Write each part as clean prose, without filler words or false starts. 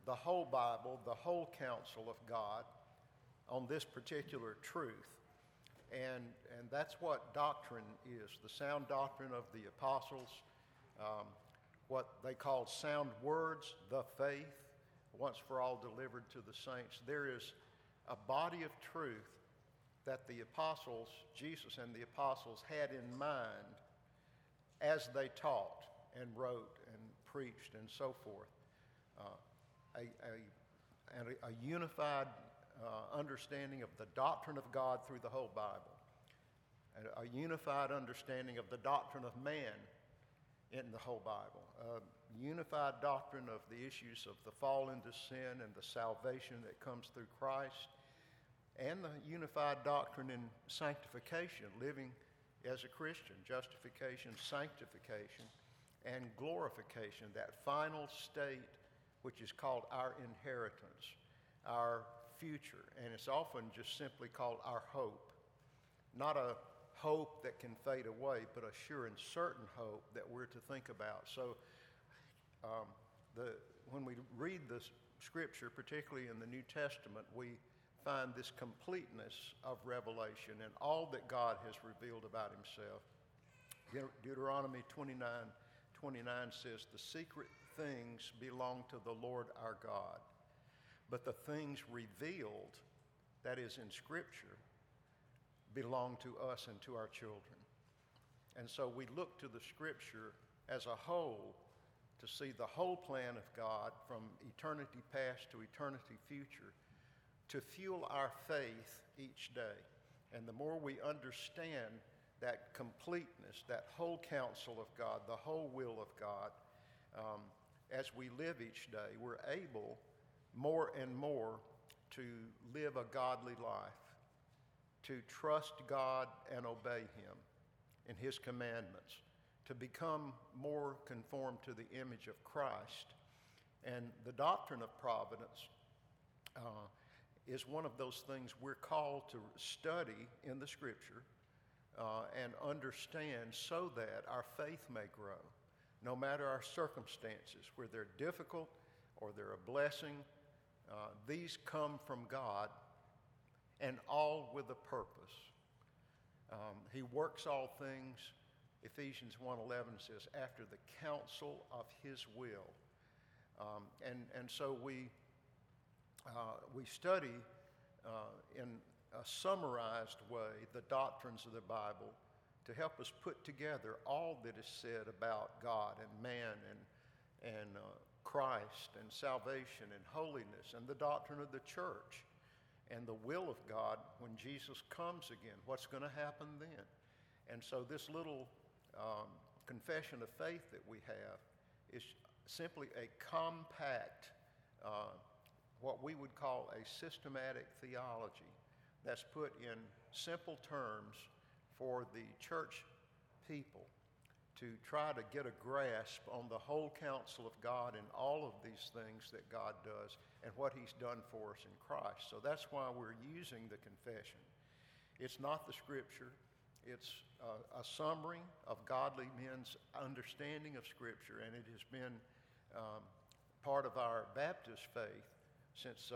the whole Bible, the whole counsel of God on this particular truth. And that's what doctrine is, the sound doctrine of the apostles, what they called sound words, the faith, once for all delivered to the saints. There is a body of truth that the apostles, Jesus and the apostles, had in mind as they taught and wrote and preached and so forth. A unified understanding of the doctrine of God through the whole Bible, and a unified understanding of the doctrine of man in the whole Bible, a unified doctrine of the issues of the fall into sin and the salvation that comes through Christ, and the unified doctrine in sanctification, living as a Christian, justification, sanctification, and glorification, that final state which is called our inheritance, our future, and it's often just simply called our hope. Not a hope that can fade away, but a sure and certain hope that we're to think about. So when we read the Scripture, particularly in the New Testament, we find this completeness of revelation and all that God has revealed about himself. Deuteronomy 29:29 says, "The secret things belong to the Lord our God, but the things revealed," that is in Scripture, "belong to us and to our children." And so we look to the Scripture as a whole to see the whole plan of God from eternity past to eternity future, to fuel our faith each day. And the more we understand that completeness, that whole counsel of God, the whole will of God, as we live each day, we're able more and more to live a godly life, to trust God and obey Him in His commandments, to become more conformed to the image of Christ. And the doctrine of providence is one of those things we're called to study in the Scripture and understand so that our faith may grow, no matter our circumstances, whether they're difficult or they're a blessing. These come from God, and all with a purpose. He works all things, Ephesians 1:11 says, after the counsel of His will. And so we study in a summarized way the doctrines of the Bible to help us put together all that is said about God and man and Christ and salvation and holiness and the doctrine of the church and the will of God when Jesus comes again. What's going to happen then? And so this little confession of faith that we have is simply a compact, what we would call a systematic theology that's put in simple terms for the church people to try to get a grasp on the whole counsel of God and all of these things that God does and what He's done for us in Christ. So that's why we're using the confession. It's not the Scripture. It's a summary of godly men's understanding of Scripture, and it has been part of our Baptist faith since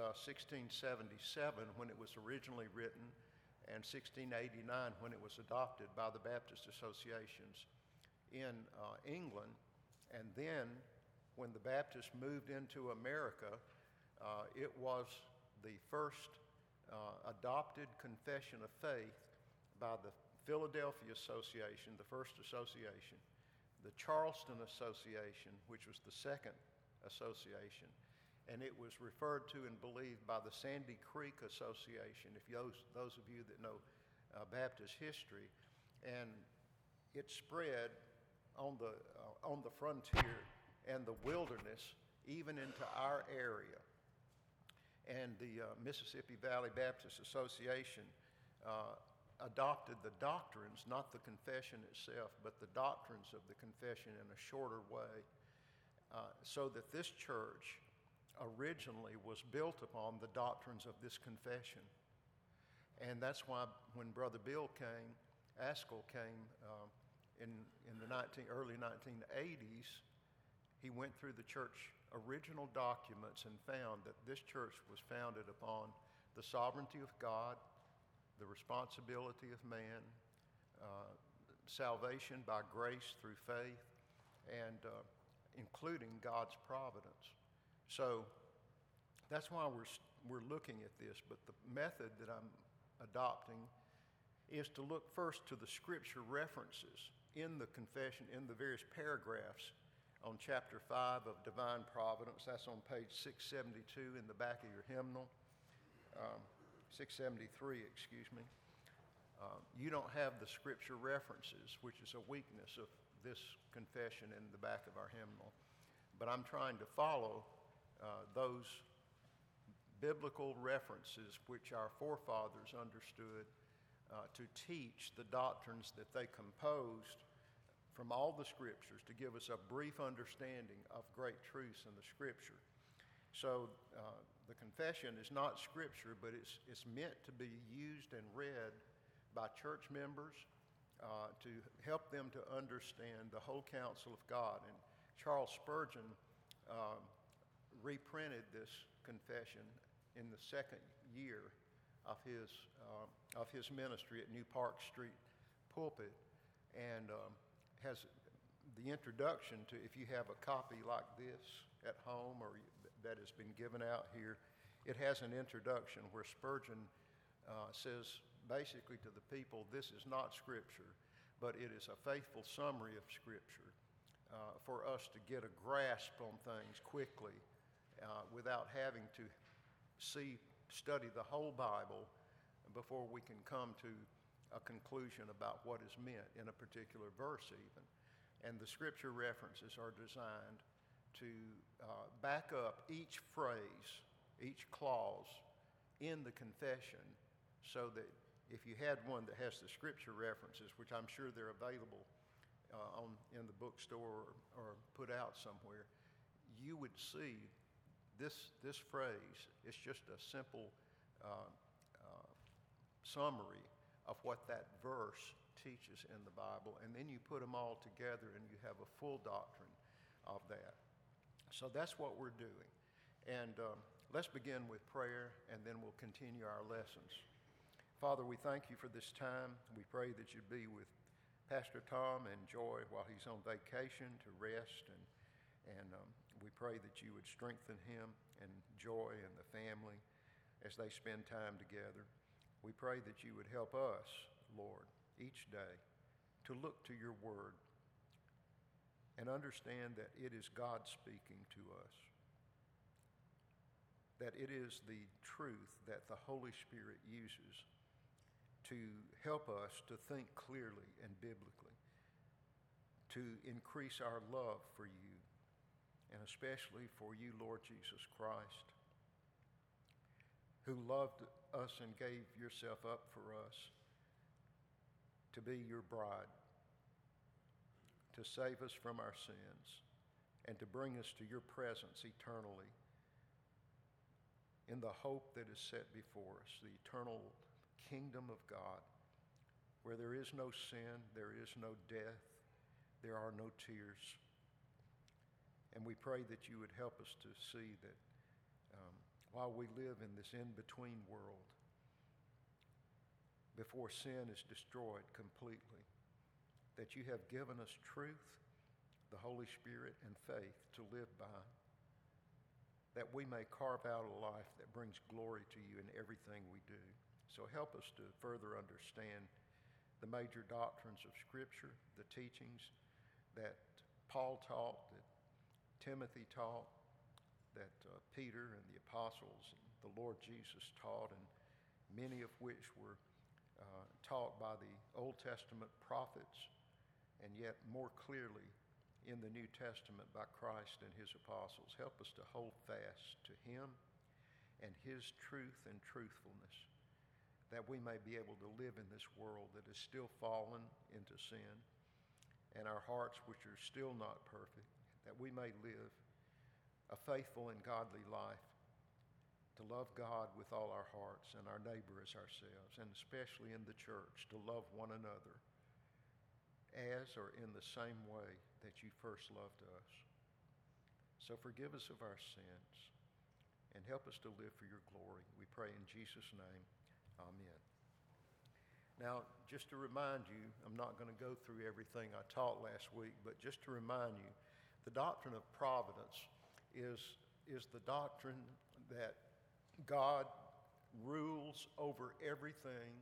1677 when it was originally written, and 1689 when it was adopted by the Baptist associations in England. And then when the Baptists moved into America, it was the first adopted confession of faith by the Philadelphia Association, the first association, the Charleston Association, which was the second association, and it was referred to and believed by the Sandy Creek Association, if those of you that know Baptist history. And it spread on the frontier and the wilderness, even into our area. And the Mississippi Valley Baptist Association adopted the doctrines, not the confession itself, but the doctrines of the confession in a shorter way, so that this church originally was built upon the doctrines of this confession. And that's why when Brother Bill Askell came in the early 1980s, he went through the church original documents and found that this church was founded upon the sovereignty of God, the responsibility of man, salvation by grace through faith, and including God's providence. So that's why we're looking at this. But the method that I'm adopting is to look first to the scripture references in the confession, in the various paragraphs on chapter 5 of Divine Providence. That's on page 672 in the back of your hymnal. 673, excuse me. You don't have the scripture references, which is a weakness of this confession in the back of our hymnal. But I'm trying to follow those biblical references which our forefathers understood to teach the doctrines that they composed from all the scriptures, to give us a brief understanding of great truths in the scripture. So the confession is not scripture, but it's meant to be used and read by church members to help them to understand the whole counsel of God. And Charles Spurgeon reprinted this confession in the second year of his ministry at New Park Street pulpit, and has the introduction to, if you have a copy like this at home or that has been given out here, it has an introduction where Spurgeon says basically to the people, this is not Scripture, but it is a faithful summary of Scripture for us to get a grasp on things quickly without having to study the whole Bible before we can come to a conclusion about what is meant in a particular verse even. And the scripture references are designed to back up each phrase, each clause in the confession, so that if you had one that has the scripture references, which I'm sure they're available in the bookstore or put out somewhere, you would see this phrase. It's just a simple summary of what that verse teaches in the Bible, and then you put them all together and you have a full doctrine of that. So that's what we're doing. And let's begin with prayer, and then we'll continue our lessons. Father, we thank you for this time. We pray that you'd be with Pastor Tom and Joy while he's on vacation to rest, and we pray that you would strengthen him and Joy and the family as they spend time together. We pray that you would help us, Lord, each day to look to your word and understand that it is God speaking to us, that it is the truth that the Holy Spirit uses to help us to think clearly and biblically, to increase our love for you, and especially for you, Lord Jesus Christ, who loved us and gave yourself up for us to be your bride, to save us from our sins, and to bring us to your presence eternally in the hope that is set before us, the eternal kingdom of God, where there is no sin, there is no death, there are no tears. And we pray that you would help us to see that while we live in this in-between world, before sin is destroyed completely, that you have given us truth, the Holy Spirit, and faith to live by, that we may carve out a life that brings glory to you in everything we do. So help us to further understand the major doctrines of Scripture, the teachings that Paul taught, that Timothy taught, that Peter and the apostles and the Lord Jesus taught, and many of which were taught by the Old Testament prophets, and yet more clearly in the New Testament by Christ and his apostles. Help us to hold fast to him and his truth and truthfulness, that we may be able to live in this world that is still fallen into sin, and our hearts which are still not perfect, that we may live a faithful and godly life, to love God with all our hearts and our neighbor as ourselves, and especially in the church, to love one another as or in the same way that you first loved us. So forgive us of our sins and help us to live for your glory. We pray in Jesus' name. Amen. Now, just to remind you, I'm not going to go through everything I taught last week, but just to remind you, the doctrine of providence is the doctrine that God rules over everything,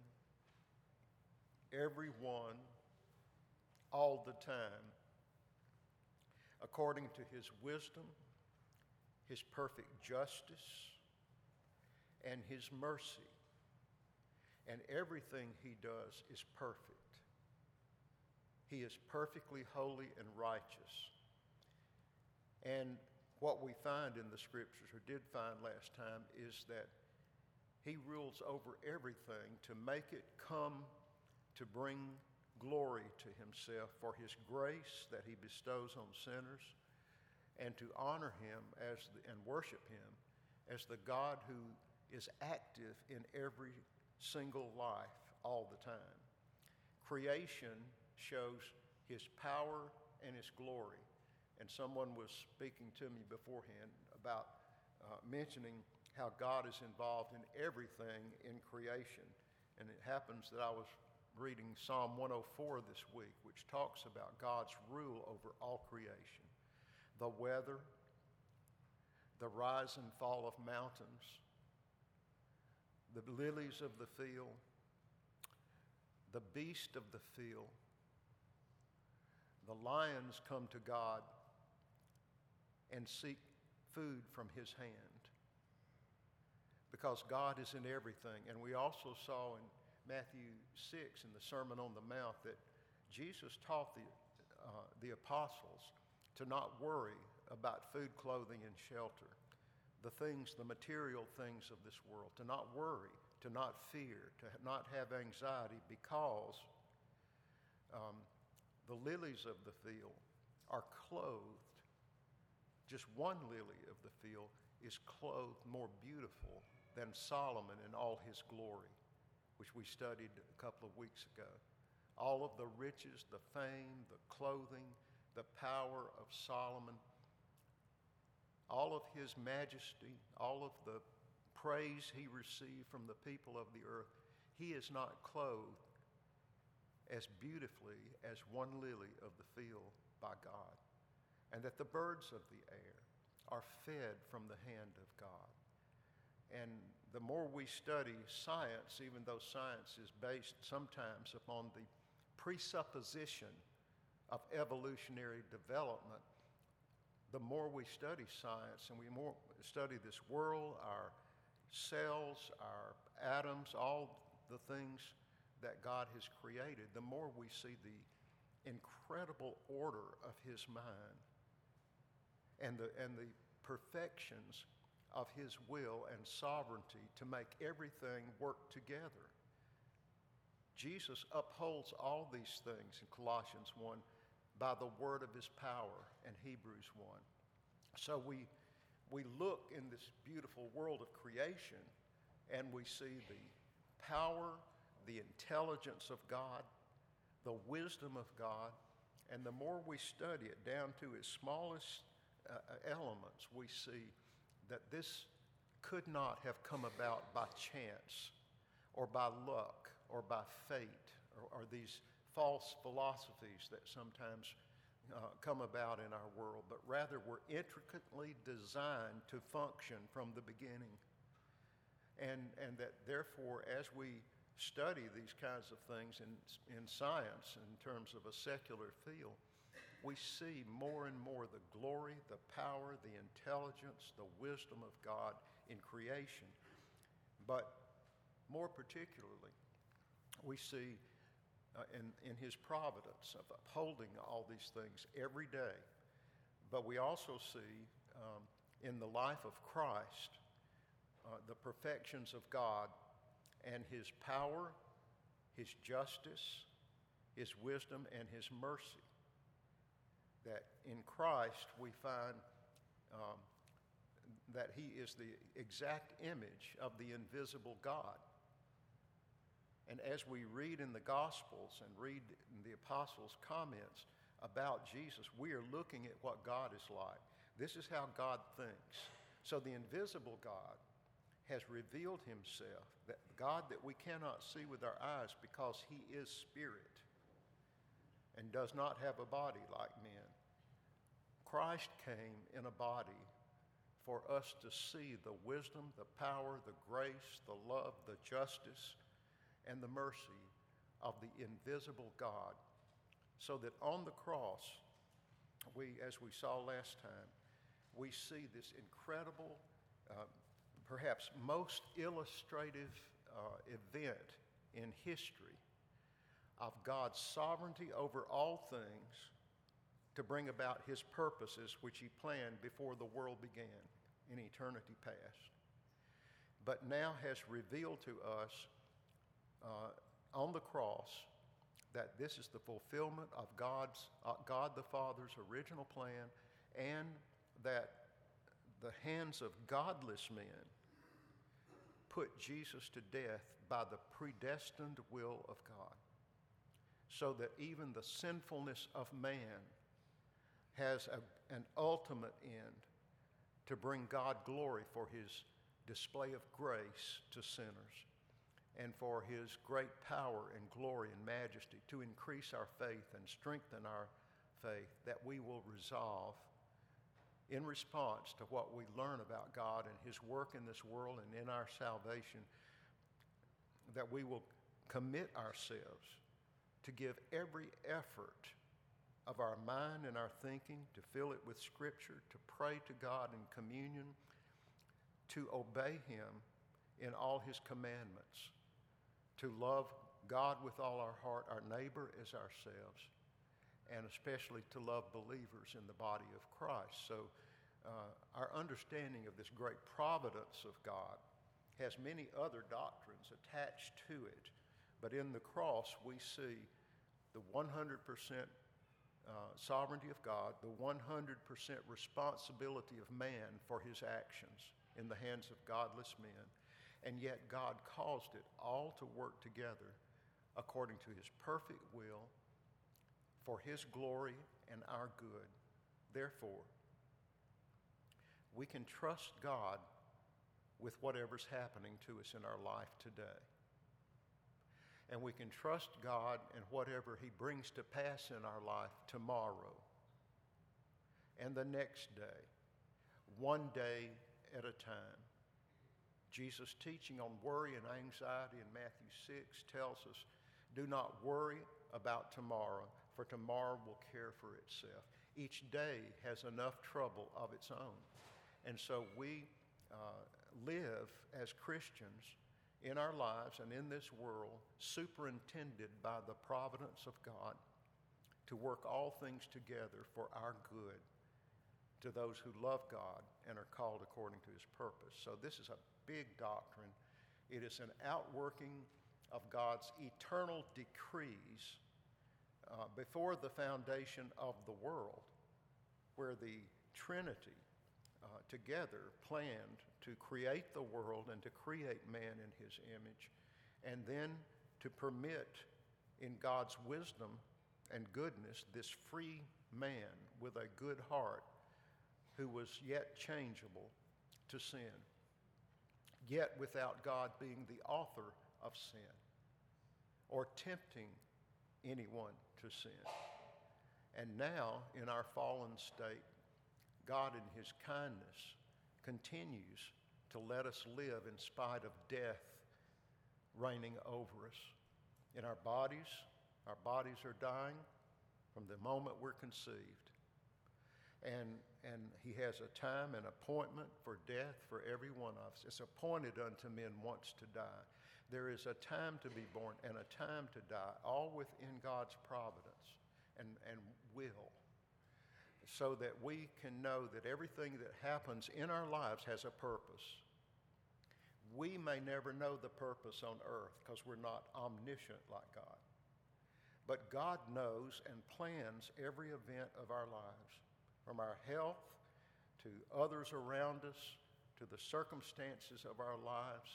everyone, all the time, according to his wisdom, his perfect justice, and his mercy. And everything he does is perfect. He is perfectly holy and righteous. And what we find in the scriptures, or did find last time, is that he rules over everything to make it come to bring glory to himself for his grace that he bestows on sinners, and to honor him and worship him as the God who is active in every single life all the time. Creation shows his power and his glory. And someone was speaking to me beforehand about mentioning how God is involved in everything in creation. And it happens that I was reading Psalm 104 this week, which talks about God's rule over all creation. The weather, the rise and fall of mountains, the lilies of the field, the beast of the field. The lions come to God and seek food from his hand, because God is in everything. And we also saw in Matthew 6 in the Sermon on the Mount that Jesus taught the apostles to not worry about food, clothing, and shelter, the material things of this world, to not worry, to not fear, to not have anxiety, because the lilies of the field are clothed. Just one lily of the field is clothed more beautiful than Solomon in all his glory, which we studied a couple of weeks ago. All of the riches, the fame, the clothing, the power of Solomon, all of his majesty, all of the praise he received from the people of the earth, he is not clothed as beautifully as one lily of the field by God. And that the birds of the air are fed from the hand of God. And the more we study science, even though science is based sometimes upon the presupposition of evolutionary development, the more we study science and we more study this world, our cells, our atoms, all the things that God has created, the more we see the incredible order of his mind and the perfections of his will and sovereignty to make everything work together. Jesus upholds all these things in Colossians 1 by the word of his power in Hebrews 1. So we look in this beautiful world of creation and we see the power, the intelligence of God, the wisdom of God, and the more we study it down to its smallest elements, we see that this could not have come about by chance or by luck or by fate or these false philosophies that sometimes come about in our world, but rather were intricately designed to function from the beginning. And that therefore, as we study these kinds of things in science in terms of a secular field, we see more and more the glory, the power, the intelligence, the wisdom of God in creation. But more particularly, we see in his providence of upholding all these things every day. But we also see in the life of Christ the perfections of God and his power, his justice, his wisdom, and his mercy. That in Christ we find that he is the exact image of the invisible God. And as we read in the Gospels and read in the Apostles' comments about Jesus, we are looking at what God is like. This is how God thinks. So the invisible God has revealed himself, that God that we cannot see with our eyes because he is spirit and does not have a body like men. Christ came in a body for us to see the wisdom, the power, the grace, the love, the justice, and the mercy of the invisible God, so that on the cross, as we saw last time, we see this incredible, perhaps most illustrative event in history of God's sovereignty over all things to bring about his purposes which he planned before the world began in eternity past, but now has revealed to us on the cross that this is the fulfillment of God the Father's original plan, and that the hands of godless men put Jesus to death by the predestined will of God, so that even the sinfulness of man has an ultimate end to bring God glory for his display of grace to sinners, and for his great power and glory and majesty to increase our faith and strengthen our faith, that we will resolve in response to what we learn about God and his work in this world and in our salvation, that we will commit ourselves to give every effort of our mind and our thinking, to fill it with Scripture, to pray to God in communion, to obey him in all his commandments, to love God with all our heart, our neighbor as ourselves, and especially to love believers in the body of Christ. So our understanding of this great providence of God has many other doctrines attached to it, but in the cross we see the 100% sovereignty of God, the 100% responsibility of man for his actions in the hands of godless men, and yet God caused it all to work together according to his perfect will for his glory and our good. Therefore, we can trust God with whatever's happening to us in our life today. And we can trust God in whatever he brings to pass in our life tomorrow and the next day, one day at a time. Jesus' teaching on worry and anxiety in Matthew 6 tells us, do not worry about tomorrow, for tomorrow will care for itself. Each day has enough trouble of its own. And so we live as Christians in our lives and in this world, superintended by the providence of God to work all things together for our good to those who love God and are called according to his purpose. So this is a big doctrine. It is an outworking of God's eternal decrees before the foundation of the world, where the Trinity together planned to create the world and to create man in his image, and then to permit in God's wisdom and goodness this free man with a good heart who was yet changeable to sin, yet without God being the author of sin or tempting anyone to sin. And now, in our fallen state, God in his kindness continues to let us live in spite of death reigning over us. In our bodies are dying from the moment we're conceived. And he has a time and appointment for death for every one of us. It's appointed unto men once to die. There is a time to be born and a time to die, all within God's providence and will, so that we can know that everything that happens in our lives has a purpose. We may never know the purpose on earth because we're not omniscient like God. But God knows and plans every event of our lives, from our health to others around us, to the circumstances of our lives,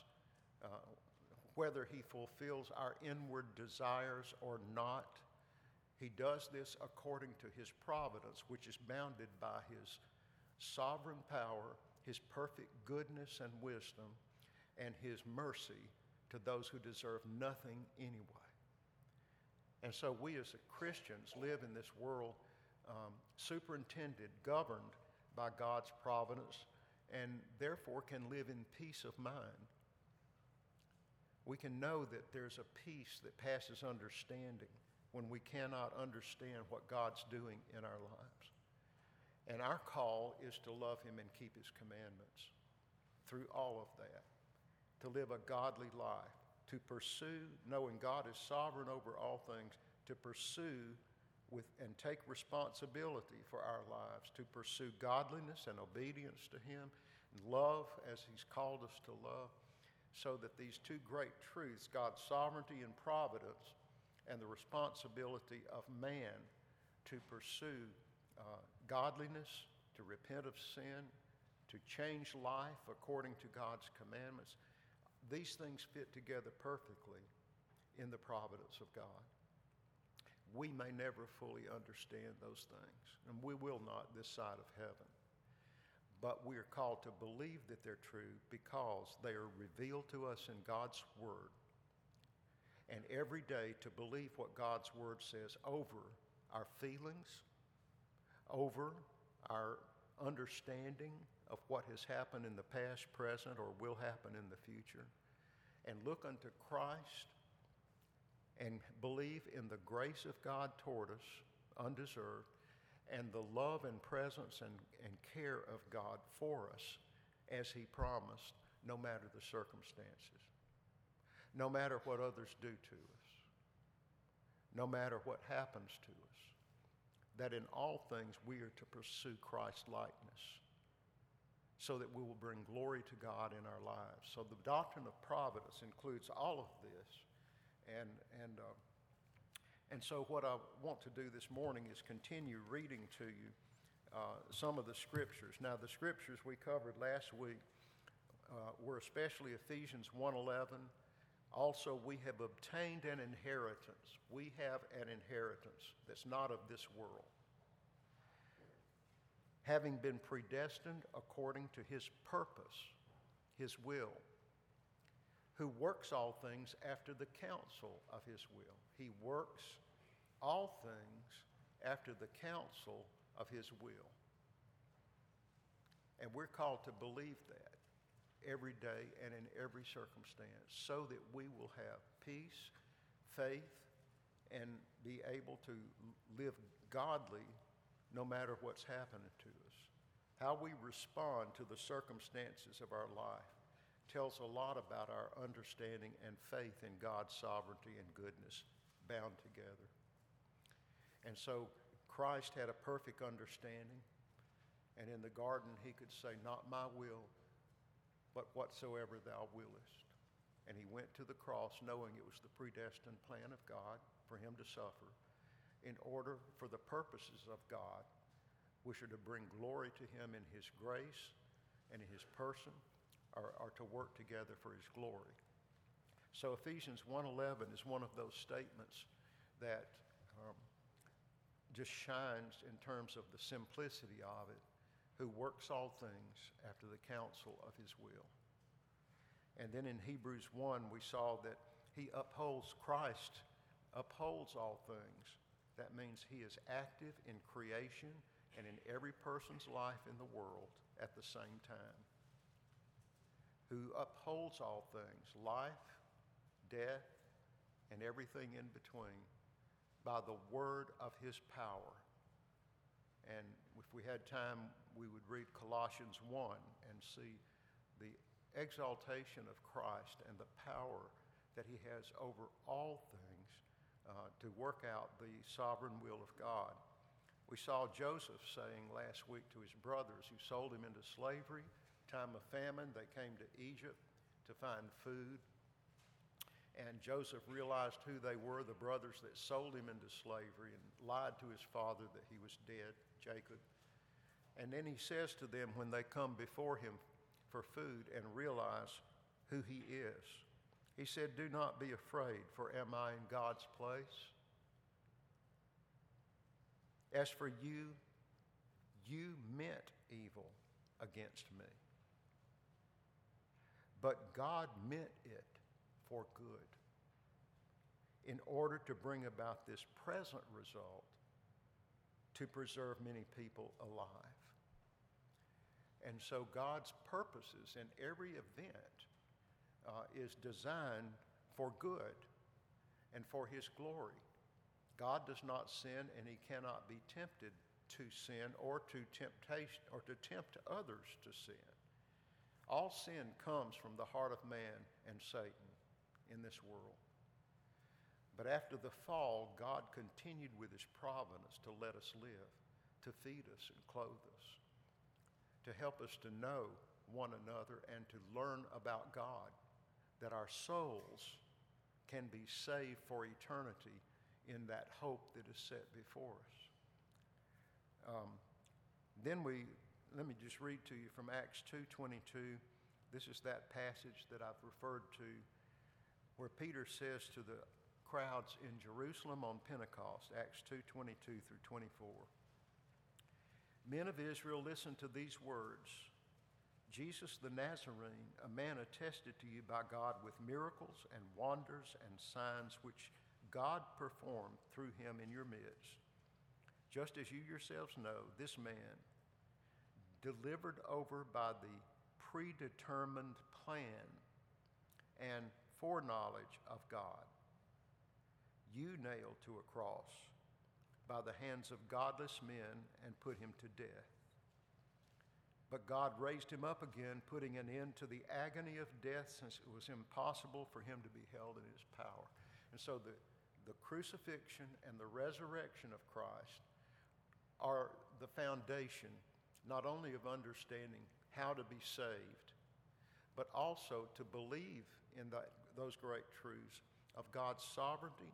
whether he fulfills our inward desires or not. He does this according to his providence, which is bounded by his sovereign power, His perfect goodness and wisdom, and His mercy to those who deserve nothing anyway. And so we as Christians live in this world superintended, governed by God's providence, and therefore can live in peace of mind. We can know that there's a peace that passes understanding when we cannot understand what God's doing in our lives. And our call is to love Him and keep His commandments through all of that, to live a godly life, to pursue, knowing God is sovereign over all things, to pursue with and take responsibility for our lives, to pursue godliness and obedience to Him, and love as He's called us to love, so that these two great truths, God's sovereignty and providence, and the responsibility of man to pursue godliness, to repent of sin, to change life according to God's commandments, these things fit together perfectly in the providence of God. We may never fully understand those things, and we will not this side of heaven. But we are called to believe that they're true because they are revealed to us in God's Word. And every day to believe what God's Word says over our feelings, over our understanding of what has happened in the past, present, or will happen in the future, and look unto Christ and believe in the grace of God toward us, undeserved, and the love and presence and care of God for us as He promised, no matter the circumstances, no matter what others do to us, no matter what happens to us, that in all things we are to pursue Christ-likeness so that we will bring glory to God in our lives. So the doctrine of providence includes all of this. And so what I want to do this morning is continue reading to you some of the scriptures. Now, the scriptures we covered last week were especially Ephesians 1:11. Also, we have obtained an inheritance. We have an inheritance that's not of this world, having been predestined according to His purpose, His will, who works all things after the counsel of His will. He works all things after the counsel of His will. And we're called to believe that every day and in every circumstance so that we will have peace, faith, and be able to live godly no matter what's happening to us. How we respond to the circumstances of our life tells a lot about our understanding and faith in God's sovereignty and goodness bound together. And so Christ had a perfect understanding, and in the garden He could say, "Not my will, but whatsoever thou willest." And He went to the cross knowing it was the predestined plan of God for Him to suffer in order for the purposes of God, which are to bring glory to Him in His grace and in His person, are to work together for His glory. So Ephesians 1:11 is one of those statements that just shines in terms of the simplicity of it, who works all things after the counsel of His will. And then in Hebrews 1, we saw that Christ upholds all things. That means He is active in creation and in every person's life in the world at the same time. Who upholds all things, life, death, and everything in between, by the word of His power. And if we had time, we would read Colossians 1 and see the exaltation of Christ and the power that He has over all things to work out the sovereign will of God. We saw Joseph saying last week to his brothers who sold him into slavery, time of famine, they came to Egypt to find food. And Joseph realized who they were, the brothers that sold him into slavery, and lied to his father that he was dead, Jacob. And then he says to them when they come before him for food and realize who he is, he said, "Do not be afraid, for am I in God's place? As for you, you meant evil against me. But God meant it for good in order to bring about this present result to preserve many people alive. And so God's purposes in every event is designed for good and for His glory. God does not sin, and He cannot be tempted to sin or to temptation or to tempt others to sin. All sin comes from the heart of man and Satan in this world. But after the fall, God continued with His providence to let us live, to feed us and clothe us, to help us to know one another and to learn about God, that our souls can be saved for eternity in that hope that is set before us. Let me just read to you from Acts 2:22. This is that passage that I've referred to where Peter says to the crowds in Jerusalem on Pentecost, Acts 2:22 through 24. Men of Israel, listen to these words. Jesus the Nazarene, a man attested to you by God with miracles and wonders and signs which God performed through him in your midst. Just as you yourselves know, this man, delivered over by the predetermined plan and foreknowledge of God, you nailed to a cross by the hands of godless men and put him to death. But God raised him up again, putting an end to the agony of death, since it was impossible for him to be held in his power. And so the crucifixion and the resurrection of Christ are the foundation not only of understanding how to be saved, but also to believe in those great truths of God's sovereignty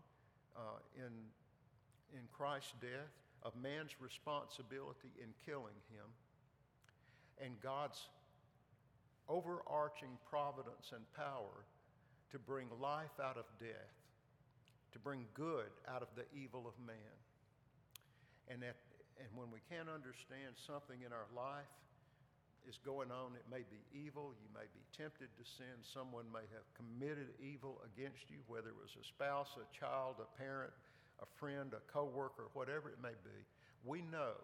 in Christ's death, of man's responsibility in killing him, and God's overarching providence and power to bring life out of death, to bring good out of the evil of man. And when we can't understand something in our life is going on, it may be evil, you may be tempted to sin, someone may have committed evil against you, whether it was a spouse, a child, a parent, a friend, a co-worker, whatever it may be. We know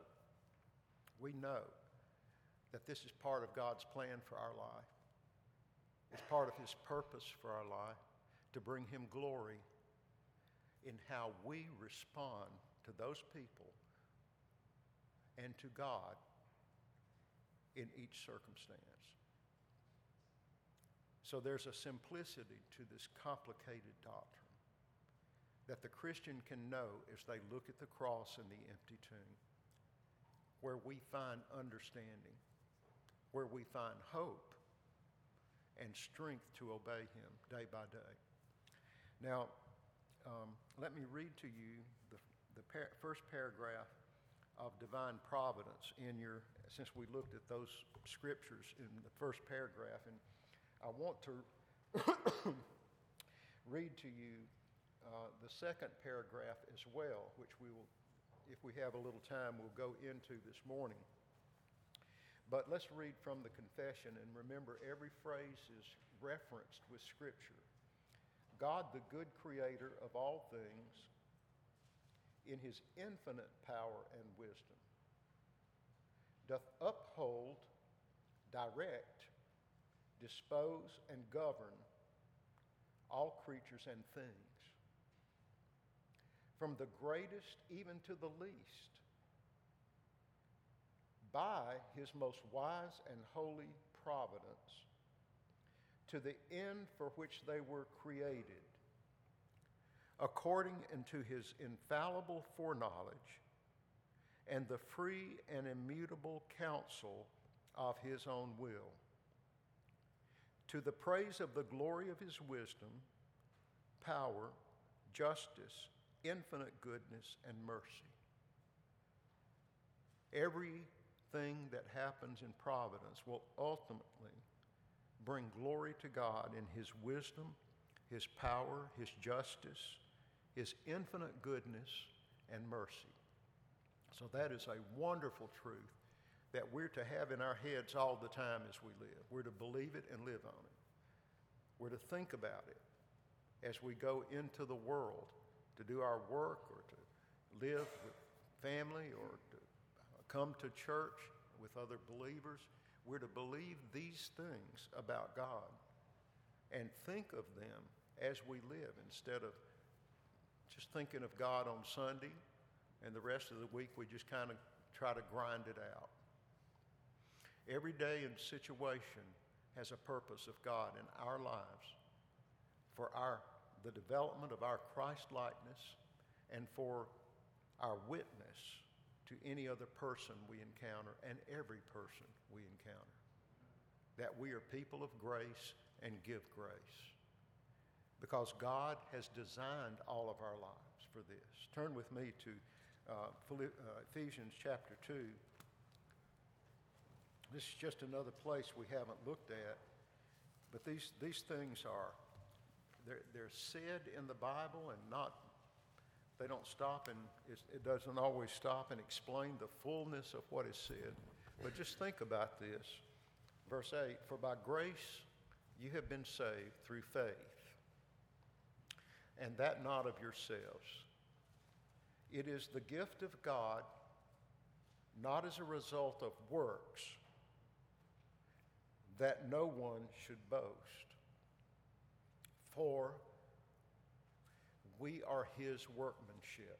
that this is part of God's plan for our life. It's part of His purpose for our life, to bring Him glory in how we respond to those people and to God in each circumstance. So there's a simplicity to this complicated doctrine that the Christian can know as they look at the cross and the empty tomb, where we find understanding, where we find hope and strength to obey Him day by day. Now, let me read to you the first paragraph of divine providence since we looked at those scriptures in the first paragraph. And I want to read to you the second paragraph as well, which we will, if we have a little time, we'll go into this morning. But let's read from the confession, and remember, every phrase is referenced with Scripture. God, the good creator of all things, in His infinite power and wisdom, doth uphold, direct, dispose, and govern all creatures and things, from the greatest even to the least, by His most wise and holy providence, to the end for which they were created, according unto His infallible foreknowledge and the free and immutable counsel of His own will, to the praise of the glory of His wisdom, power, justice, infinite goodness, and mercy. Everything that happens in providence will ultimately bring glory to God in His wisdom, His power, His justice, His infinite goodness, and mercy. So that is a wonderful truth that we're to have in our heads all the time as we live. We're to believe it and live on it. We're to think about it as we go into the world to do our work or to live with family or to come to church with other believers. We're to believe these things about God and think of them as we live instead of just thinking of God on Sunday and the rest of the week we just kind of try to grind it out. Every day and situation has a purpose of God in our lives for the development of our Christ-likeness and for our witness to any other person we encounter and every person we encounter. That we are people of grace and give grace. Because God has designed all of our lives for this. Turn with me to Ephesians chapter 2. This is just another place we haven't looked at, but these things they're said in the Bible and they don't stop, and it doesn't always stop and explain the fullness of what is said. But just think about this. Verse 8, for by grace you have been saved through faith, and that not of yourselves. It is the gift of God, not as a result of works, that no one should boast. For we are his workmanship,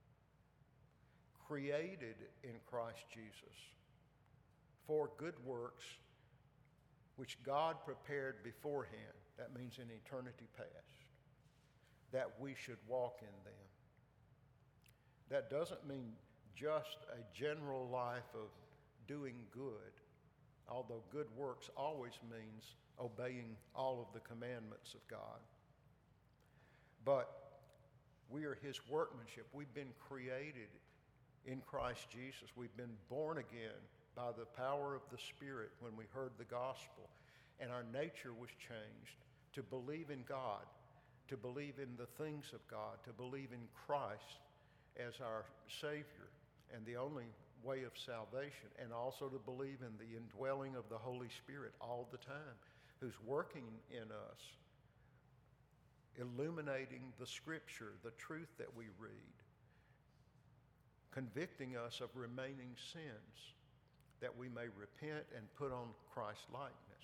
created in Christ Jesus for good works, which God prepared beforehand. That means in eternity past, that we should walk in them. That doesn't mean just a general life of doing good, although good works always means obeying all of the commandments of God. But we are his workmanship. We've been created in Christ Jesus. We've been born again by the power of the Spirit when we heard the gospel. And our nature was changed to believe in God, to believe in the things of God, to believe in Christ as our Savior and the only way of salvation, and also to believe in the indwelling of the Holy Spirit all the time, who's working in us, illuminating the Scripture, the truth that we read, convicting us of remaining sins, that we may repent and put on Christ's likeness,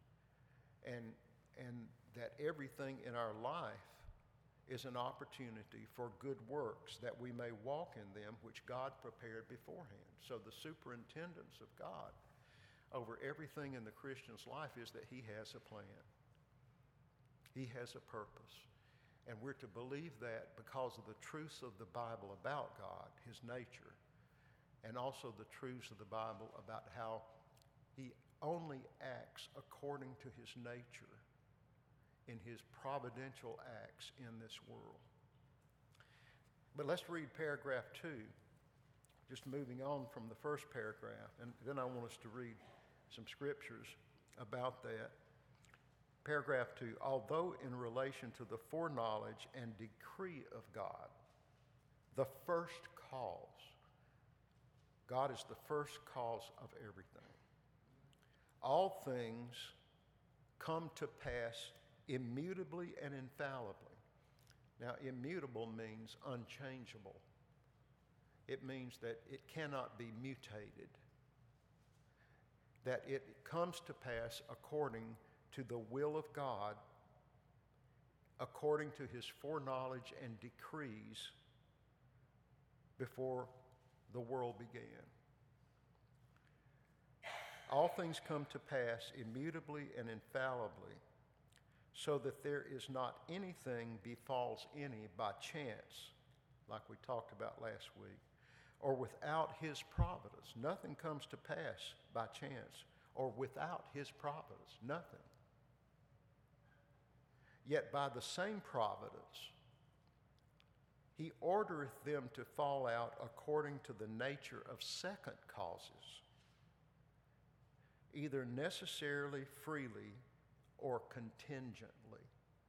and that everything in our life is an opportunity for good works, that we may walk in them which God prepared beforehand. So the superintendence of God over everything in the Christian's life is that he has a plan. He has a purpose. And we're to believe that because of the truths of the Bible about God, his nature, and also the truths of the Bible about how he only acts according to his nature in his providential acts in this world. But let's read paragraph 2, just moving on from the first paragraph, and then I want us to read some scriptures about that. Paragraph 2, although in relation to the foreknowledge and decree of God, the first cause, God is the first cause of everything. All things come to pass immutably and infallibly. Now, immutable means unchangeable. It means that it cannot be mutated, that it comes to pass according to the will of God, according to his foreknowledge and decrees before the world began. All things come to pass immutably and infallibly, so that there is not anything befalls any by chance, like we talked about last week, or without his providence. Nothing comes to pass by chance or without his providence. Nothing. Yet by the same providence, he ordereth them to fall out according to the nature of second causes, either necessarily, freely, or contingently.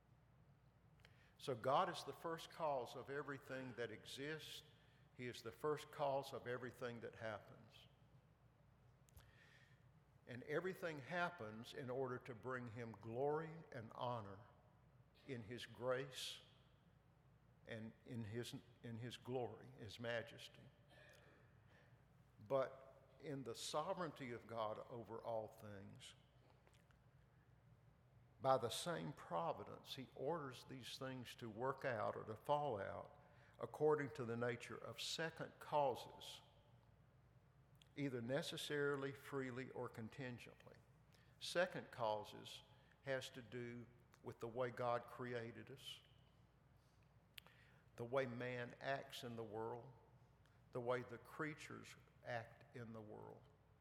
So God is the first cause of everything that exists. He is the first cause of everything that happens. And everything happens in order to bring him glory and honor in his grace and in his glory, his majesty. But in the sovereignty of God over all things, by the same providence, he orders these things to work out or to fall out according to the nature of second causes, either necessarily, freely, or contingently. Second causes has to do with the way God created us, the way man acts in the world, the way the creatures act in the world.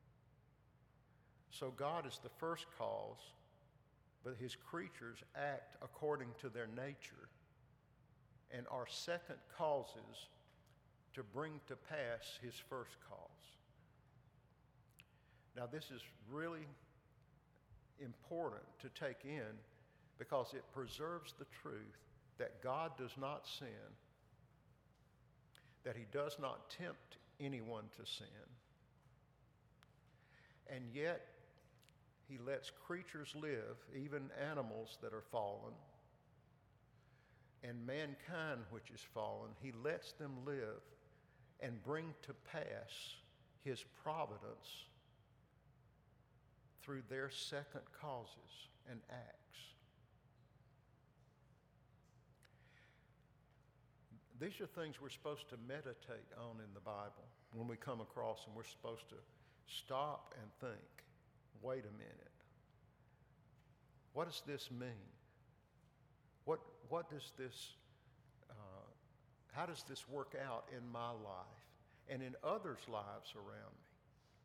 So God is the first cause, but his creatures act according to their nature and are second causes to bring to pass his first cause. Now, this is really important to take in because it preserves the truth that God does not sin, that he does not tempt anyone to sin, and yet he lets creatures live, even animals that are fallen, and mankind which is fallen. He lets them live and bring to pass his providence through their second causes and acts. These are things we're supposed to meditate on in the Bible when we come across them. We're supposed to stop and think, wait a minute. What does this mean? What does this, how does this work out in my life and in others' lives around me?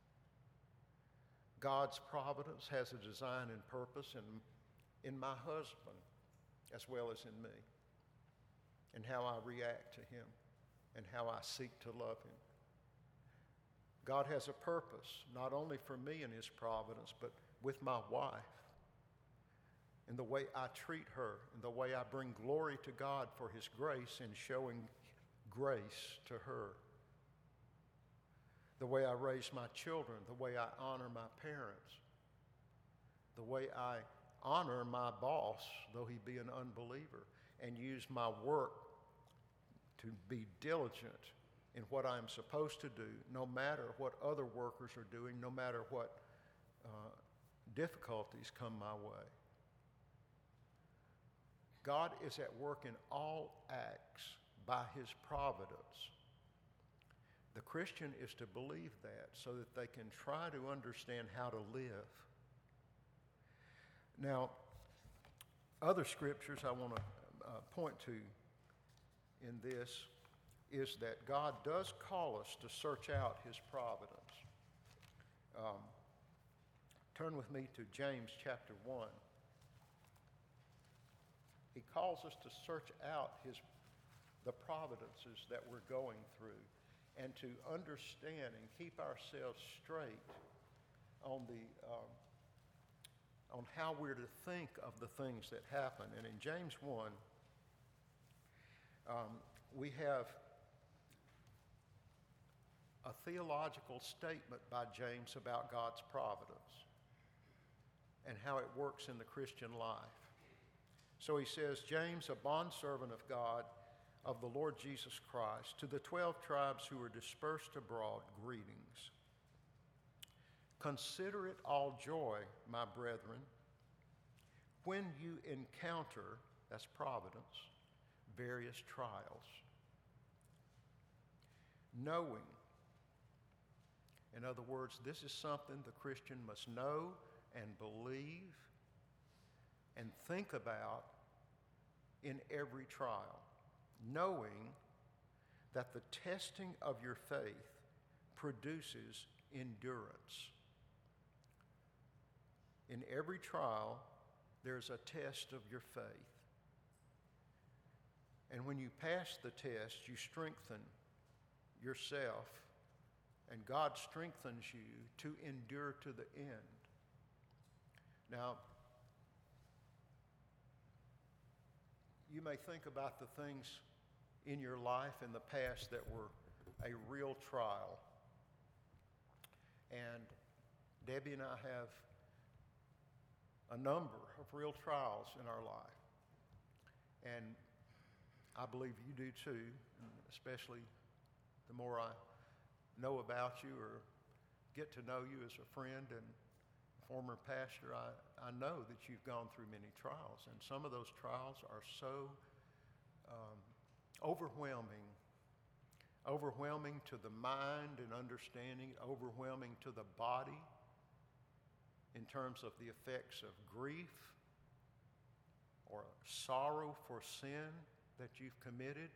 God's providence has a design and purpose in my husband as well as in me, and how I react to him and how I seek to love him. God has a purpose not only for me in his providence, but with my wife, in the way I treat her, in the way I bring glory to God for his grace and showing grace to her, the way I raise my children, the way I honor my parents, the way I honor my boss, though he be an unbeliever, and use my work to be diligent in what I'm supposed to do, no matter what other workers are doing, no matter what difficulties come my way. God is at work in all acts by his providence. The Christian is to believe that so that they can try to understand how to live. Now, other scriptures I want to point to in this is that God does call us to search out his providence. Turn with me to James chapter 1. He calls us to search out the providences that we're going through and to understand and keep ourselves straight on how we're to think of the things that happen. And in James 1, we have a theological statement by James about God's providence and how it works in the Christian life. So he says, James, a bondservant of God, of the Lord Jesus Christ, to the 12 tribes who are dispersed abroad, greetings. Consider it all joy, my brethren, when you encounter, that's providence, various trials, knowing, in other words, this is something the Christian must know and believe and think about in every trial, knowing that the testing of your faith produces endurance. In every trial, there's a test of your faith. And when you pass the test, you strengthen yourself, and God strengthens you to endure to the end. Now, you may think about the things in your life in the past that were a real trial. And Debbie and I have a number of real trials in our life. And I believe you do too, especially the more I know about you or get to know you as a friend and former pastor, I know that you've gone through many trials, and some of those trials are so overwhelming to the mind and understanding, overwhelming to the body in terms of the effects of grief or sorrow for sin that you've committed,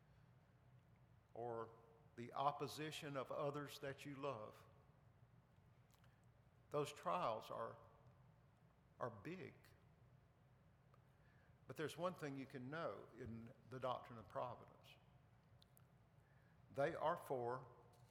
or the opposition of others that you love. Those trials are big. But there's one thing you can know in the doctrine of providence. They are for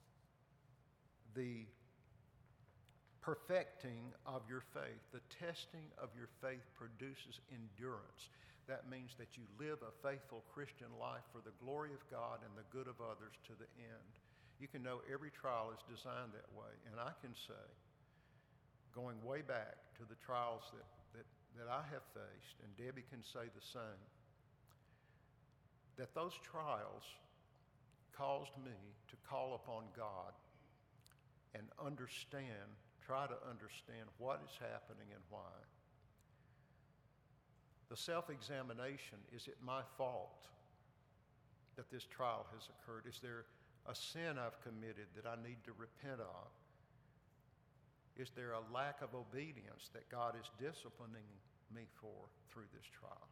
the perfecting of your faith. The testing of your faith produces endurance. That means that you live a faithful Christian life for the glory of God and the good of others to the end. You can know every trial is designed that way. And I can say, going way back to the trials that I have faced, and Debbie can say the same, that those trials caused me to call upon God and try to understand what is happening and why. The self-examination, is it my fault that this trial has occurred? Is there a sin I've committed that I need to repent of? Is there a lack of obedience that God is disciplining me for through this trial?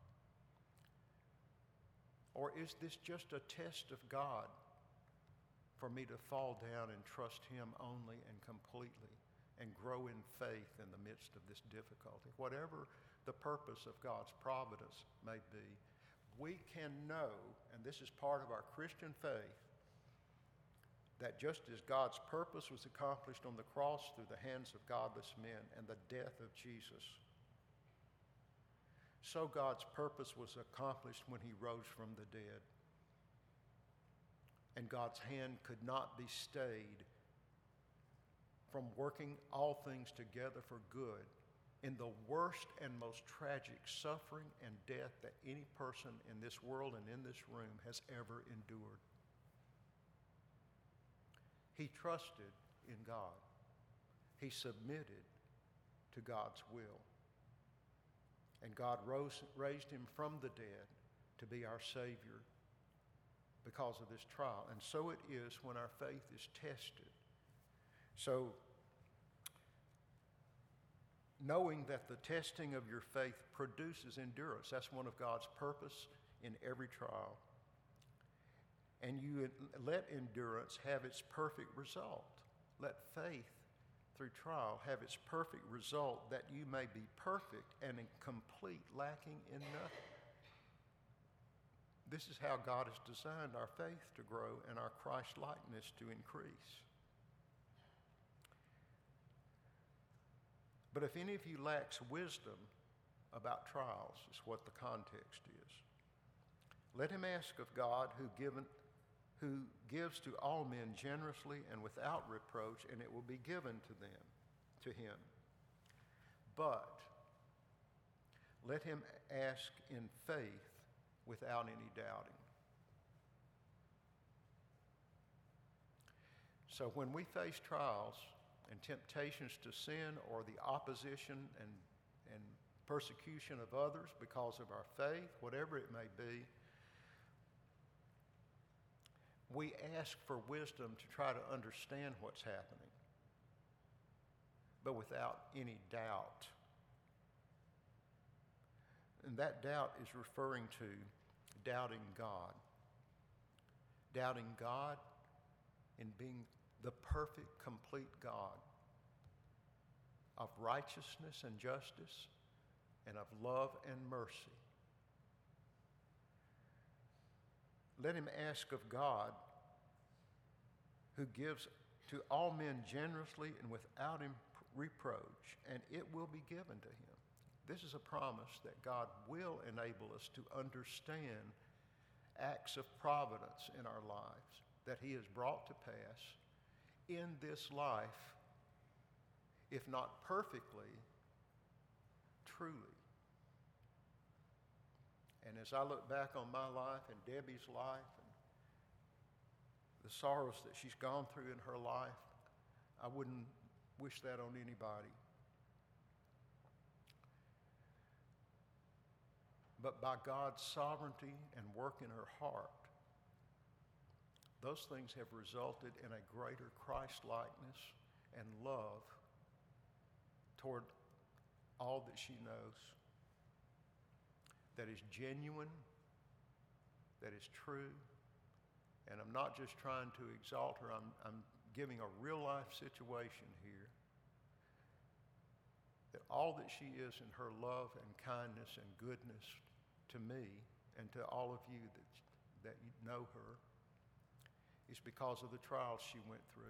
Or is this just a test of God for me to fall down and trust Him only and completely and grow in faith in the midst of this difficulty? Whatever the purpose of God's providence may be, we can know, and this is part of our Christian faith, that just as God's purpose was accomplished on the cross through the hands of godless men and the death of Jesus, so God's purpose was accomplished when He rose from the dead. And God's hand could not be stayed from working all things together for good in the worst and most tragic suffering and death that any person in this world and in this room has ever endured. He trusted in God. He submitted to God's will. And God raised Him from the dead to be our Savior because of this trial. And so it is when our faith is tested. So, knowing that the testing of your faith produces endurance, that's one of God's purpose in every trial. And you let endurance have its perfect result. Let faith through trial have its perfect result, that you may be perfect and complete, lacking in nothing. This is how God has designed our faith to grow and our Christ-likeness to increase. But if any of you lacks wisdom about trials, is what the context is, let him ask of God, who gives to all men generously and without reproach, and it will be given to him. But let him ask in faith without any doubting. So when we face trials and temptations to sin, or the opposition and persecution of others because of our faith, whatever it may be, we ask for wisdom to try to understand what's happening, but without any doubt. And that doubt is referring to doubting God. Doubting God in being the perfect, complete God of righteousness and justice and of love and mercy. Let him ask of God, who gives to all men generously and without reproach, and it will be given to him. This is a promise that God will enable us to understand acts of providence in our lives that he has brought to pass in this life if not perfectly, truly. And as I look back on my life and Debbie's life and the sorrows that she's gone through in her life, I wouldn't wish that on anybody. But by God's sovereignty and work in her heart, those things have resulted in a greater Christ-likeness and love toward all that she knows, that is genuine, that is true. And I'm not just trying to exalt her, I'm giving a real-life situation here. That all that she is in her love and kindness and goodness to me and to all of you that you know her is because of the trials she went through.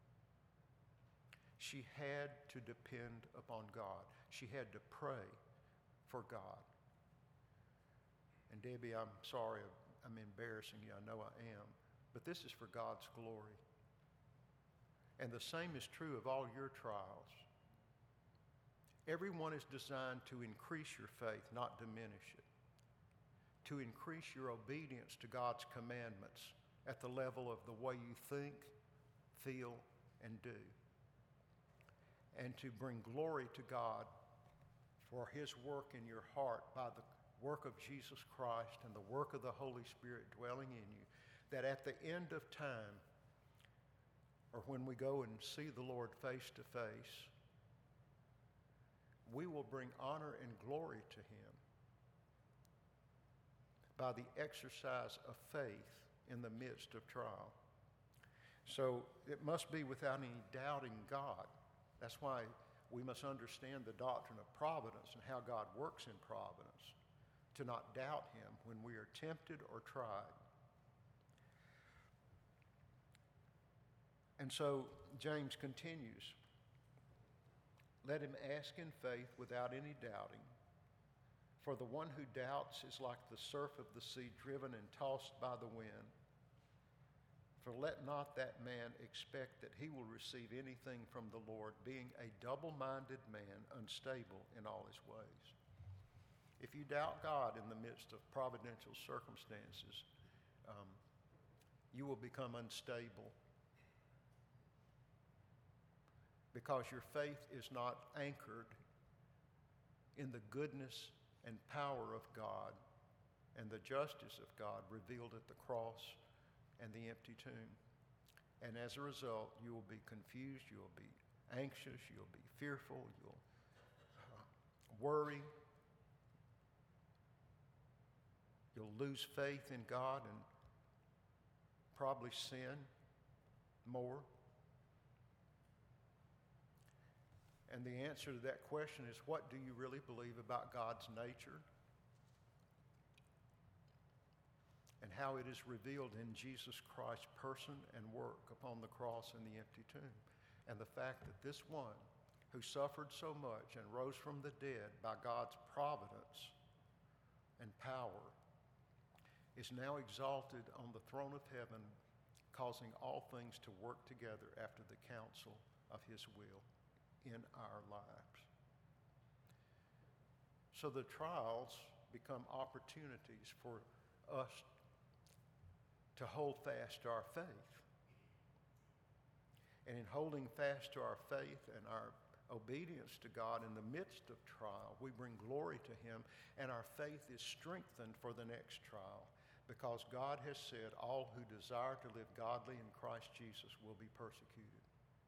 She had to depend upon God. She had to pray for God. And Debbie, I'm sorry I'm embarrassing you. I know I am. But this is for God's glory. And the same is true of all your trials. Everyone is designed to increase your faith, not diminish it. To increase your obedience to God's commandments at the level of the way you think, feel, and do. And to bring glory to God for His work in your heart by the work of Jesus Christ and the work of the Holy Spirit dwelling in you, that at the end of time, or when we go and see the Lord face to face, we will bring honor and glory to Him by the exercise of faith in the midst of trial. So it must be without any doubting God. That's why we must understand the doctrine of providence and how God works in providence, to not doubt Him when we are tempted or tried. And so James continues, let him ask in faith without any doubting. For the one who doubts is like the surf of the sea driven and tossed by the wind. For let not that man expect that he will receive anything from the Lord, being a double-minded man, unstable in all his ways. If you doubt God in the midst of providential circumstances, you will become unstable because your faith is not anchored in the goodness and power of God and the justice of God revealed at the cross and the empty tomb. And as a result, you will be confused, you will be anxious, you'll be fearful, you'll worry, you'll lose faith in God and probably sin more. And the answer to that question is, what do you really believe about God's nature and how it is revealed in Jesus Christ's person and work upon the cross and the empty tomb? And the fact that this one who suffered so much and rose from the dead by God's providence and power is now exalted on the throne of heaven, causing all things to work together after the counsel of His will in our lives. So the trials become opportunities for us to hold fast to our faith. And in holding fast to our faith and our obedience to God in the midst of trial, we bring glory to Him, and our faith is strengthened for the next trial, because God has said all who desire to live godly in Christ Jesus will be persecuted.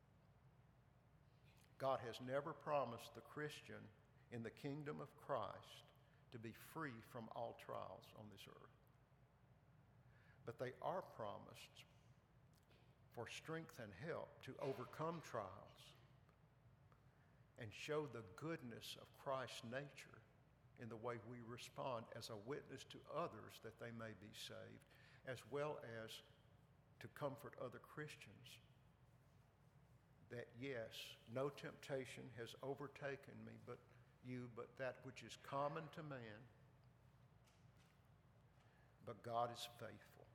God has never promised the Christian in the kingdom of Christ to be free from all trials on this earth. But they are promised for strength and help to overcome trials and show the goodness of Christ's nature in the way we respond as a witness to others that they may be saved, as well as to comfort other Christians that yes, no temptation has overtaken me but that which is common to man, but God is faithful,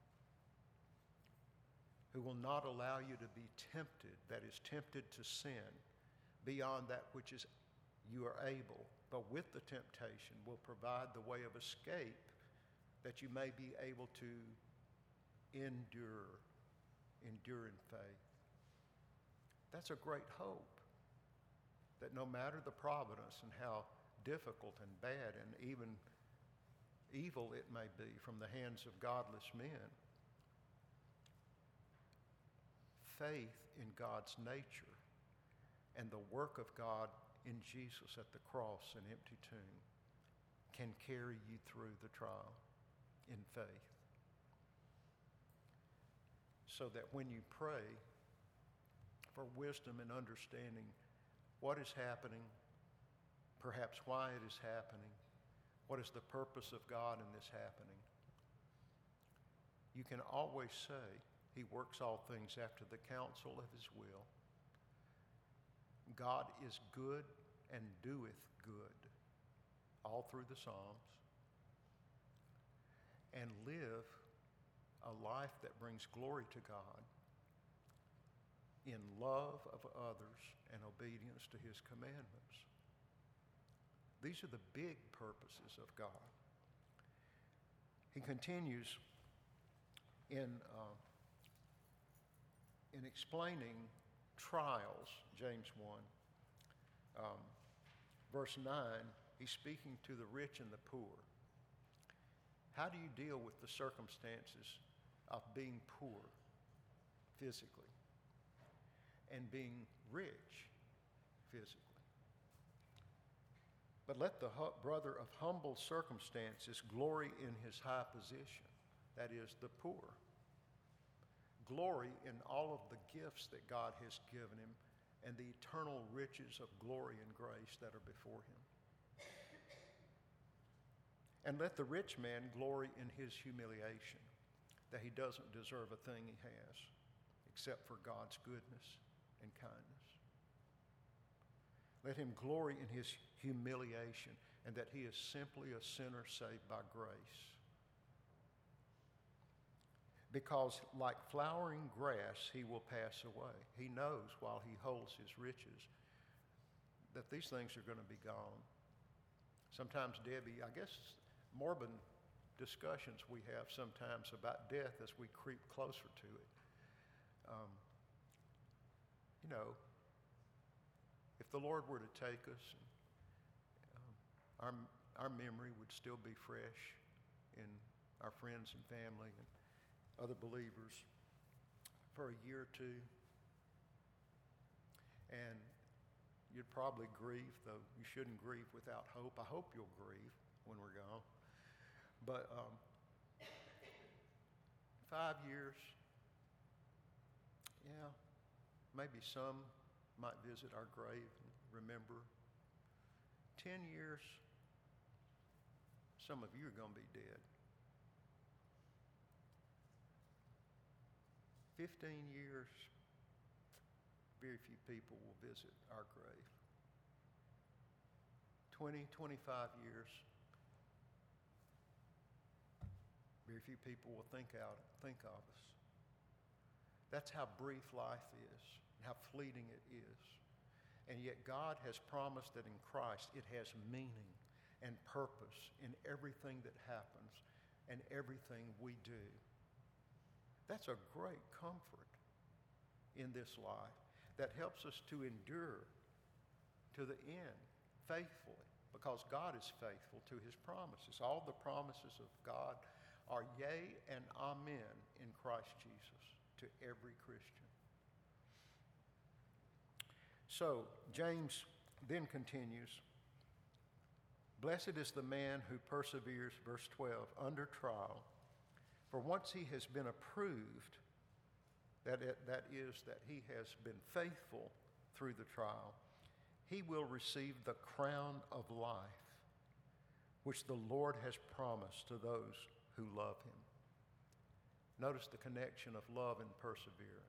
who will not allow you to be tempted, that is tempted to sin, beyond that which is you are able, but with the temptation will provide the way of escape that you may be able to endure in faith. That's a great hope, that no matter the providence and how difficult and bad and even evil it may be from the hands of godless men, faith in God's nature and the work of God in Jesus at the cross and empty tomb can carry you through the trial in faith. So that when you pray for wisdom and understanding what is happening, perhaps why it is happening, what is the purpose of God in this happening, you can always say, He works all things after the counsel of His will. God is good and doeth good, all through the Psalms. And live a life that brings glory to God in love of others and obedience to His commandments. These are the big purposes of God. He continues in explaining trials, James 1, verse 9, he's speaking to the rich and the poor. How do you deal with the circumstances of being poor physically and being rich physically? But let the brother of humble circumstances glory in his high position, that is, the poor. Glory in all of the gifts that God has given him and the eternal riches of glory and grace that are before him. And let the rich man glory in his humiliation, that he doesn't deserve a thing he has, except for God's goodness and kindness. Let him glory in his humiliation, and that he is simply a sinner saved by grace. Because like flowering grass, he will pass away. He knows while he holds his riches that these things are going to be gone. Sometimes, Debbie, I guess morbid discussions we have sometimes about death as we creep closer to it. If the Lord were to take us, our memory would still be fresh in our friends and family and other believers for a year or two. And you'd probably grieve, though you shouldn't grieve without hope. I hope you'll grieve when we're gone. But 5 years, yeah, maybe some might visit our grave and remember. 10 years, some of you are going to be dead. 15 years, very few people will visit our grave. 20, 25 years, very few people will think of us. That's how brief life is, and how fleeting it is. And yet God has promised that in Christ it has meaning and purpose in everything that happens and everything we do. That's a great comfort in this life that helps us to endure to the end faithfully, because God is faithful to His promises. All the promises of God are yea and amen in Christ Jesus to every Christian. So James then continues, blessed is the man who perseveres, verse 12, under trial. For once he has been approved, that is, that he has been faithful through the trial, he will receive the crown of life, which the Lord has promised to those who love him. Notice the connection of love and perseverance.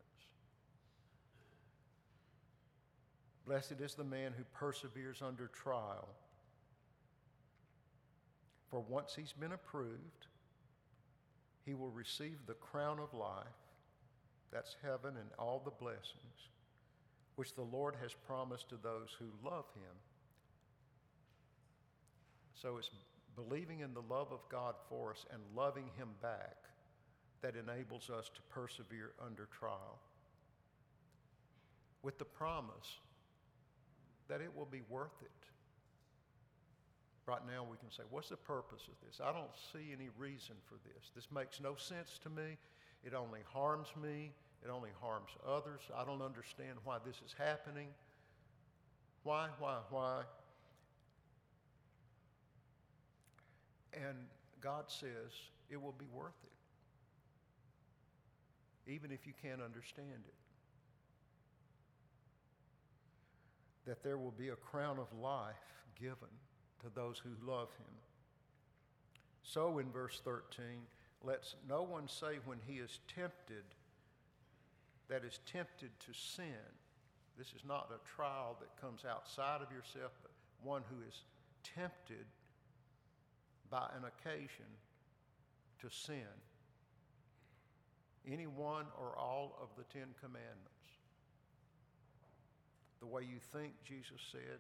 Blessed is the man who perseveres under trial. For once he's been approved, he will receive the crown of life, that's heaven and all the blessings, which the Lord has promised to those who love him. So it's believing in the love of God for us and loving him back that enables us to persevere under trial, with the promise that it will be worth it. Right now we can say, what's the purpose of this? I don't see any reason for this. This makes no sense to me. It only harms me. It only harms others. I don't understand why this is happening. Why? And God says it will be worth it, even if you can't understand it. That there will be a crown of life given to those who love him. So in verse 13, let's no one say when he is tempted, that is tempted to sin. This is not a trial that comes outside of yourself, but one who is tempted by an occasion to sin. Any one or all of the 10 commandments. The way you think, Jesus said,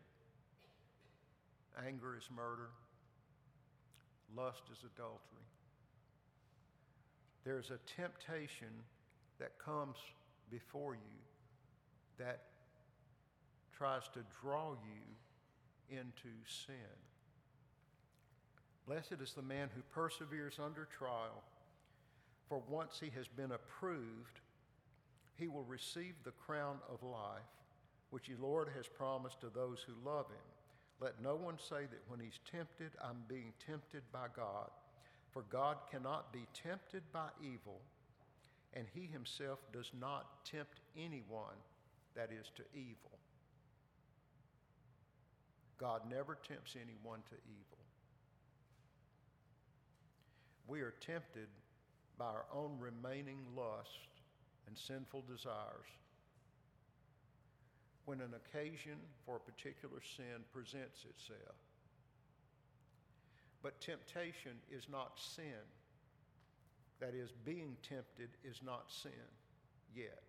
anger is murder, lust is adultery. There's a temptation that comes before you that tries to draw you into sin. Blessed is the man who perseveres under trial, for once he has been approved, he will receive the crown of life, which the Lord has promised to those who love him. Let no one say that when he's tempted, I'm being tempted by God. For God cannot be tempted by evil, and he himself does not tempt anyone that is to evil. God never tempts anyone to evil. We are tempted by our own remaining lust and sinful desires when an occasion for a particular sin presents itself. But temptation is not sin. That is, being tempted is not sin yet.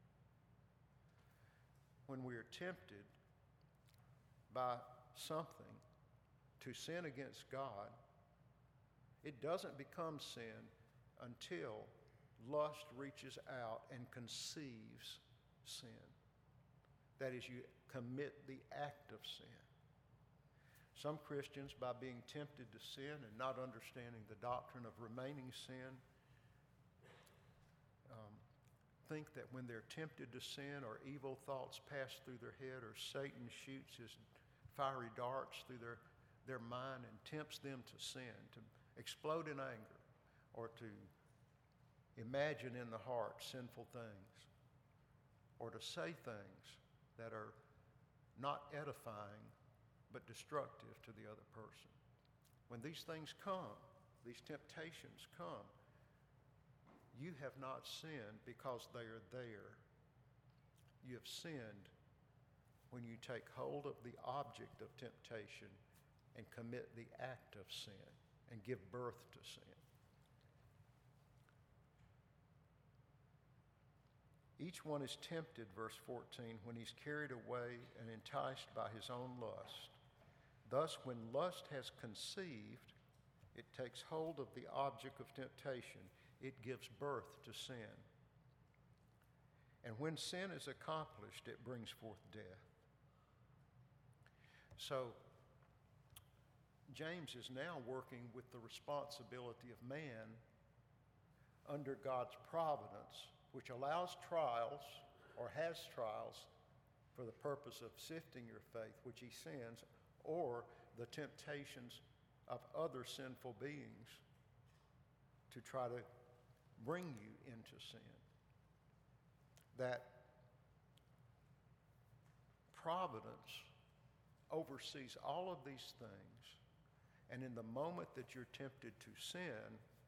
When we are tempted by something to sin against God, it doesn't become sin until lust reaches out and conceives sin. That is, you commit the act of sin. Some Christians, by being tempted to sin and not understanding the doctrine of remaining sin, think that when they're tempted to sin or evil thoughts pass through their head or Satan shoots his fiery darts through their mind and tempts them to sin, to explode in anger, or to imagine in the heart sinful things, or to say things that are not edifying but destructive to the other person. When these things come, these temptations come, you have not sinned because they are there. You have sinned when you take hold of the object of temptation and commit the act of sin and give birth to sin. Each one is tempted, verse 14, when he's carried away and enticed by his own lust. Thus, when lust has conceived, it takes hold of the object of temptation. It gives birth to sin. And when sin is accomplished, it brings forth death. So, James is now working with the responsibility of man under God's providence, which allows trials or has trials for the purpose of sifting your faith, which he sends, or the temptations of other sinful beings to try to bring you into sin. That providence oversees all of these things, and in the moment that you're tempted to sin,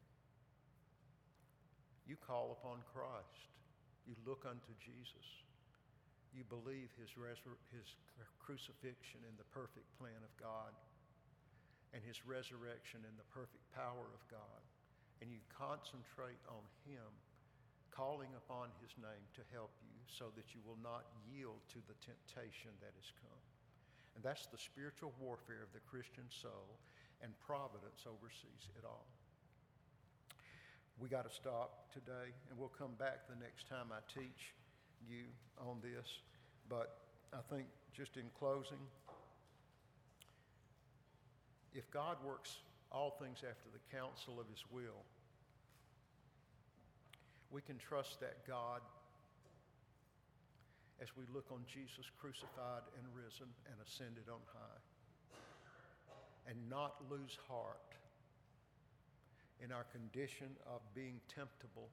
you call upon Christ. You look unto Jesus. You believe his crucifixion in the perfect plan of God and his resurrection in the perfect power of God. And you concentrate on him, calling upon his name to help you so that you will not yield to the temptation that has come. And that's the spiritual warfare of the Christian soul, and providence oversees it all. We got to stop today, and we'll come back the next time I teach you on this. But I think just in closing, if God works all things after the counsel of his will, we can trust that God as we look on Jesus crucified and risen and ascended on high, and not lose heart in our condition of being temptable,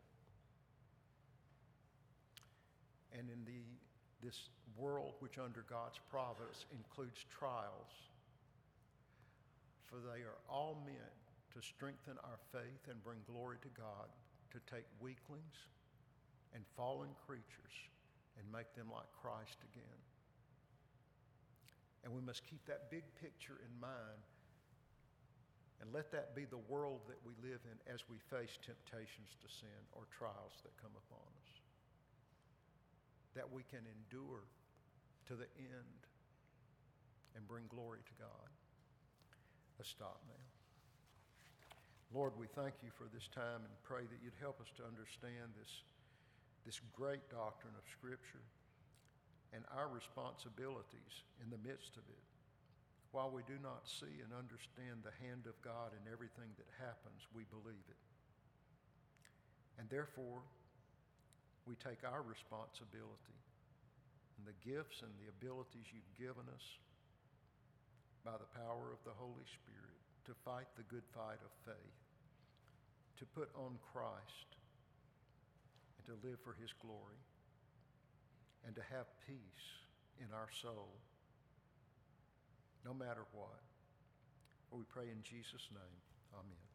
and in this world which under God's providence includes trials, for they are all meant to strengthen our faith and bring glory to God, to take weaklings and fallen creatures and make them like Christ again. And we must keep that big picture in mind, and let that be the world that we live in as we face temptations to sin or trials that come upon us, that we can endure to the end and bring glory to God. Let's stop now. Lord, we thank you for this time and pray that you'd help us to understand this great doctrine of Scripture and our responsibilities in the midst of it. While we do not see and understand the hand of God in everything that happens, we believe it. And therefore, we take our responsibility and the gifts and the abilities you've given us by the power of the Holy Spirit to fight the good fight of faith, to put on Christ and to live for his glory, and to have peace in our soul no matter what. We pray in Jesus' name. Amen.